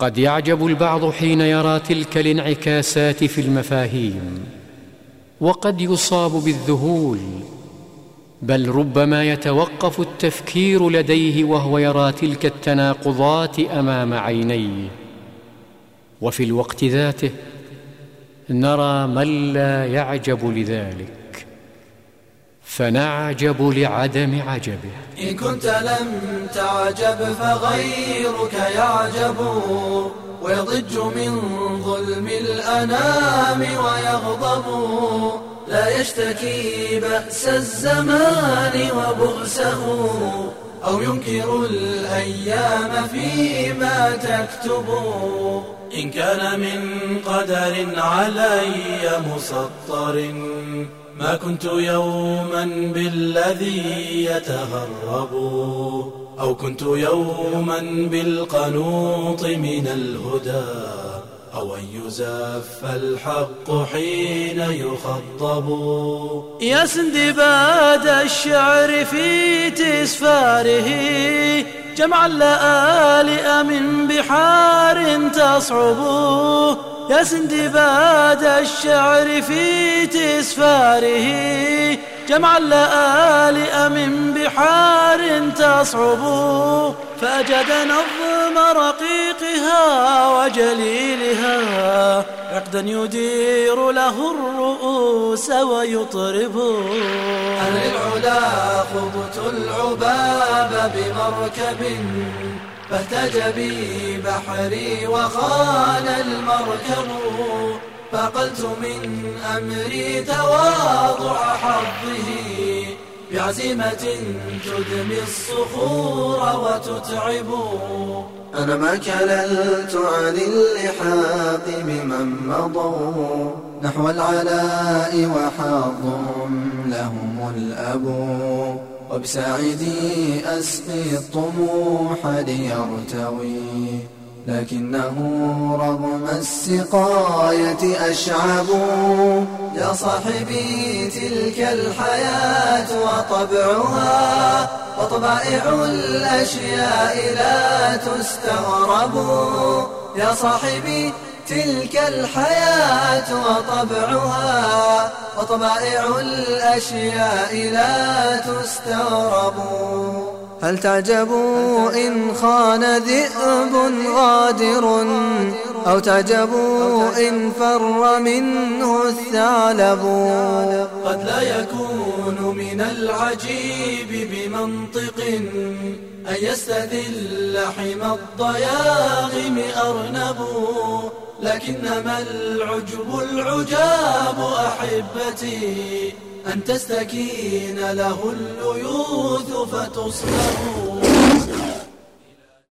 قد يعجب البعض حين يرى تلك الانعكاسات في المفاهيم، وقد يصاب بالذهول، بل ربما يتوقف التفكير لديه وهو يرى تلك التناقضات أمام عينيه. وفي الوقت ذاته نرى من لا يعجب لذلك، فنعجب لعدم عجبه. إن كنت لم تعجب فغيرك يعجب، ويضج من ظلم الأنام ويغضب، لا يشتكي بأس الزمان وبؤسه، أو ينكر الأيام فيما تكتب. إن كان من قدر علي مسطر، ما كنت يوما بالذي يتهرب، أو كنت يوما بالقنوط من الهدى، أو أن يزف الحق حين يخضب. يا سندباد الشعر في تسفاره، جمع اللآلئ من بحار تصعب. يا سندباد الشعر في تسفاره، جمع اللآلئ من بحار تصعب. فأجد نظم رقيقها وجليلها، عقدا يدير له الرؤوس ويطرب. أنا للعلا خضت العباب بمركب، فاهتج بي بحري وخان المركب. فقلت من أمري تواضع حظه، بعزيمة تدمي الصخور وتتعب. أنا ما كللت عن اللحاق بمن مضوا، نحو العلاء وحظهم لهم الأب. وبساعدي أسقي الطموح ليرتوي، لكنه رغم السقاية أشعب. يا صاحبي تلك الحياة وطبعها، وطبائع الأشياء لا تستغرب. يا صاحبي تلك الحياة وطبعها، وطبائع الأشياء لا تستغرب. هل تعجبوا إن خان ذئب غادر، أو تعجبوا إن فر منه الثعلب؟ قد لا يكون من العجيب بمنطق أن يستذل حمى الضياغم أرنب. لكنما العجاب أحبتي، أن تستكين له الليوث فتصلب.